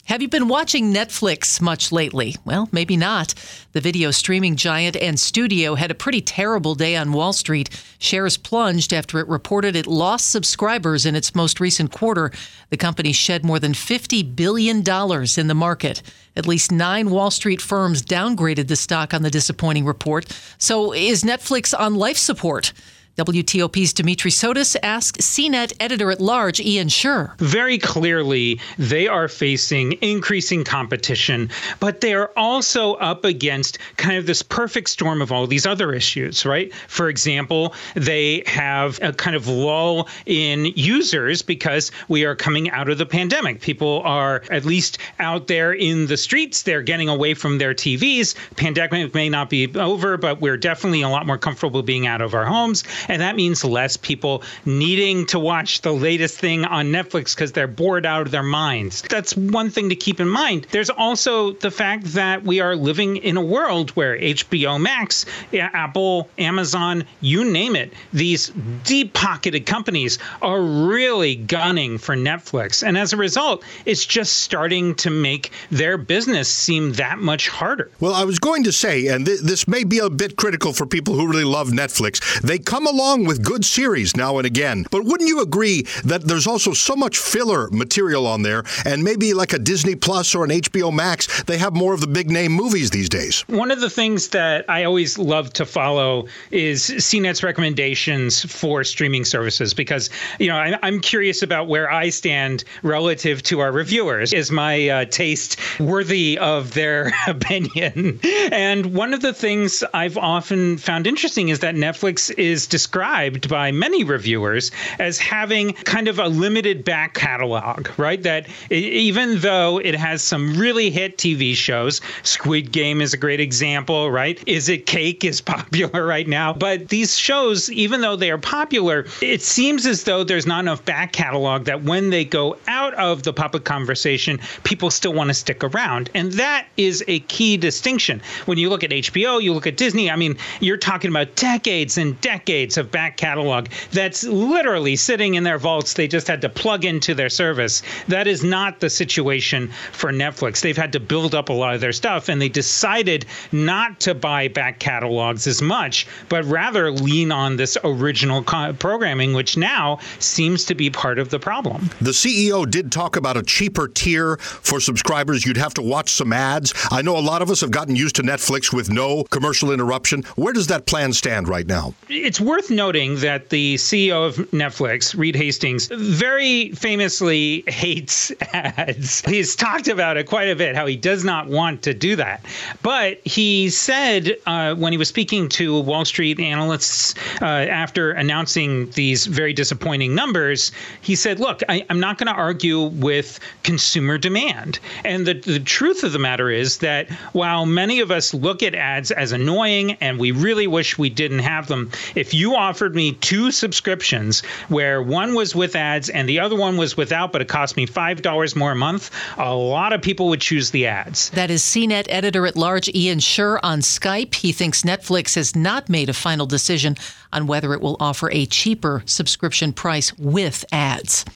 Have you been watching Netflix much lately? Well, maybe not. The video streaming giant and studio had a pretty terrible day on Wall Street. Shares plunged after it reported it lost subscribers in its most recent quarter. The company shed more than $50 billion in the market. At least 9 Wall Street firms downgraded the stock on the disappointing report. So is Netflix on life support? WTOP's Dimitri Sotis asked CNET editor-at-large Ian Sherr. Very clearly, they are facing increasing competition, but they are also up against kind of this perfect storm of all these other issues, right? For example, they have a kind of lull in users because we are coming out of the pandemic. People are at least out there in the streets. They're getting away from their TVs. Pandemic may not be over, but we're definitely a lot more comfortable being out of our homes. And that means less people needing to watch the latest thing on Netflix because they're bored out of their minds. That's one thing to keep in mind. There's also the fact that we are living in a world where HBO Max, Apple, Amazon, you name it, these deep-pocketed companies are really gunning for Netflix. And as a result, it's just starting to make their business seem that much harder. Well, I was going to say, and this may be a bit critical for people who really love Netflix, they come along with good series now and again. But wouldn't you agree that there's also so much filler material on there, and maybe like a Disney Plus or an HBO Max, they have more of the big name movies these days? One of the things that I always love to follow is CNET's recommendations for streaming services, because, I'm curious about where I stand relative to our reviewers. Is my taste worthy of their opinion? And one of the things I've often found interesting is that Netflix is described by many reviewers as having kind of a limited back catalog, right? That even though it has some really hit TV shows, Squid Game is a great example, right? Is It Cake is popular right now. But these shows, even though they are popular, it seems as though there's not enough back catalog that when they go out of the public conversation, people still want to stick around. And that is a key distinction. When you look at HBO, you look at Disney, you're talking about decades and decades of back catalog that's literally sitting in their vaults. They just had to plug into their service. That is not the situation for Netflix. They've had to build up a lot of their stuff, and they decided not to buy back catalogs as much, but rather lean on this original programming, which now seems to be part of the problem. The CEO did talk about a cheaper tier for subscribers. You'd have to watch some ads. I know a lot of us have gotten used to Netflix with no commercial interruption. Where does that plan stand right now? It's worth noting that the CEO of Netflix, Reed Hastings, very famously hates ads. He's talked about it quite a bit, how he does not want to do that. But he said when he was speaking to Wall Street analysts after announcing these very disappointing numbers, he said, look, I'm not going to argue with consumer demand. And the truth of the matter is that while many of us look at ads as annoying and we really wish we didn't have them, if you offered me 2 subscriptions where one was with ads and the other one was without, but it cost me $5 more a month, a lot of people would choose the ads. That is CNET editor-at-large Ian Sherr on Skype. He thinks Netflix has not made a final decision on whether it will offer a cheaper subscription price with ads.